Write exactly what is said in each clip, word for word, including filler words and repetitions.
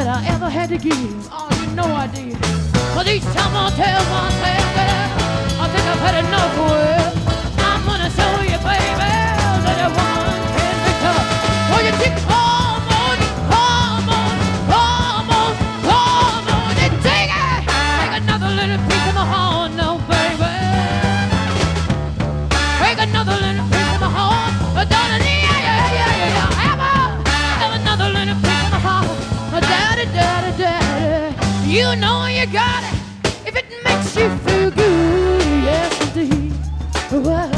I ever had to give. Oh, you know I did. But each time I tell myself that I think I've had enough with. I'm gonna show you, baby, that a woman can be tough. Well, you keep come on, come on, come on, come on, and take it. Take another little piece of my heart now, baby. Take another little piece of my heart, but darling, yeah, yeah, yeah, yeah, yeah. Have, a, have another little piece of my heart, oh, daddy, daddy, daddy. You know you got it if it makes you feel good, yes indeed. Well,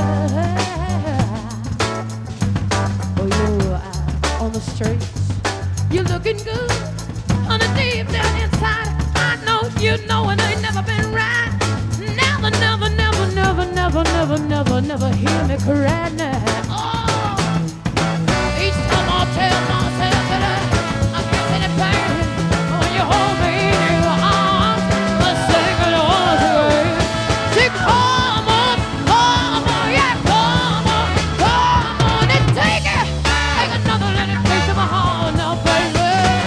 oh, you out on the streets, you're looking good on the deep down inside. I know you know it ain't never been right. Never, never, never, never, never, never, never, never hear me cry now. Oh, each time I tell myself that I, I'm feeling it pain when you hold me in your arms, I sing along to you. Say, come on, come on, yeah, come on, come on, and take it. Take another little piece of my heart now, baby.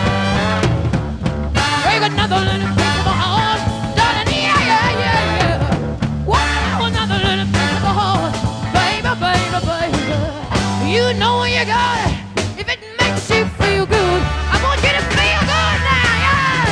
Take another little piece of my heart, darling, yeah, yeah, yeah, yeah. Wow, another little piece of my heart, baby, baby, baby. You know you got it if it makes you feel good. I want you to feel good now, yeah.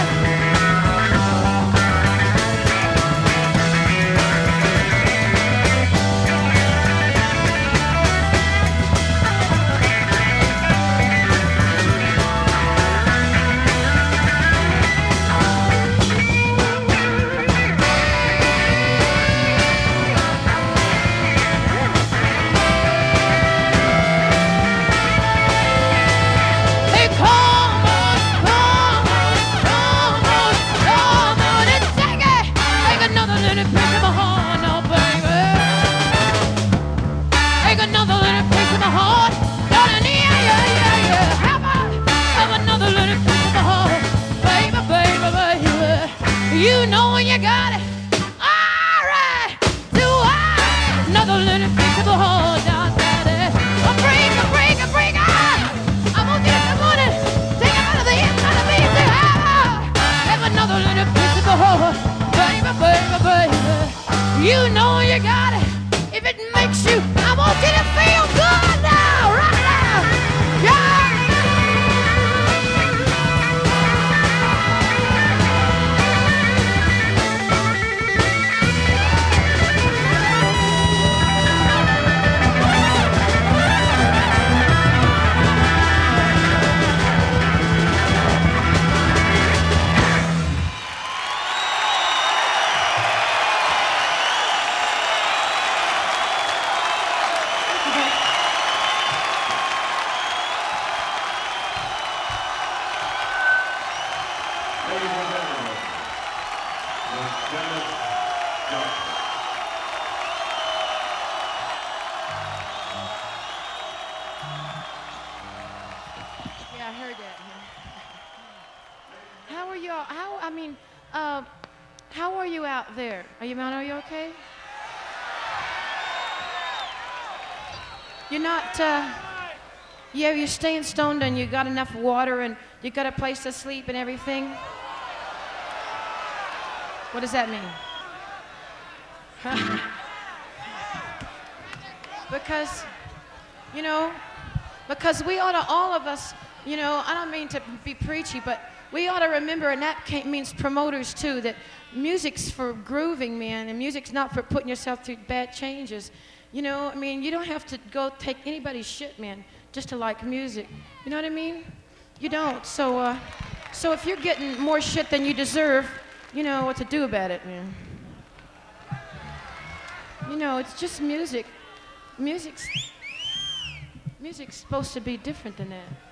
Hey, come on, come on, come on, come on, and take it. Take another little piece of my heart now, baby. Take another little piece of my heart, darling, yeah, yeah, yeah, yeah. Have, a, have another little piece of my heart, baby, baby, baby. You know you got it. All right, do I? Another little piece of my heart, down, daddy. A break, a break, a break, ah! I want you to want it. Take it out of the inside of me and say, ah! Have another little piece of my heart, baby, baby, baby. You know you got it. If it makes you, I want you to feel good now, right now. Yeah. Ladies and gentlemen, Miss Janis Joplin. Yeah, I heard that. How are y'all? How, I mean, uh, how are you out there? Are you, man, are you okay? You're not, uh, yeah, you're staying stoned and you got enough water and you got a place to sleep and everything? What does that mean? Because, you know, because we ought to, all of us, you know, I don't mean to be preachy, but we ought to remember, and that ca- means promoters too, that music's for grooving, man, and music's not for putting yourself through bad changes. You know, I mean, you don't have to go take anybody's shit, man, just to like music. You know what I mean? You don't. So, uh, so if you're getting more shit than you deserve, you know what to do about it, man. You know, it's just music. Music's, music's supposed to be different than that.